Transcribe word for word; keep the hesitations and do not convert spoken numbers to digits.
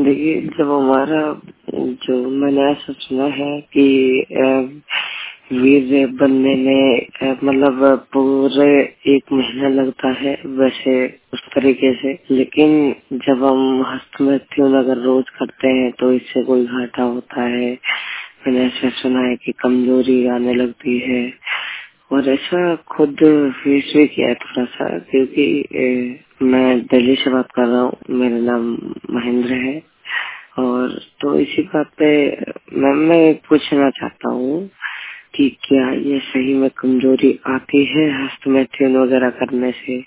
देखिए, जब हमारा जो मैंने ऐसा सुना है कि अ, वीर बनने में अ, मतलब पूरे एक महीना लगता है, वैसे उस तरीके से। लेकिन जब हम हस्तमैथुन अगर रोज करते हैं तो इससे कोई घाटा होता है। मैंने ऐसा सुना है कि कमजोरी आने लगती है, और ऐसा खुद फेस भी किया है थोड़ा सा, क्योंकि ए, मैं दिल्ली से बात कर रहा हूँ। मेरा नाम महेंद्र है। और तो इसी बात पे मैं मैं पूछना चाहता हूँ कि क्या ये सही में कमजोरी आती है हस्तमैथुन वगैरह करने से?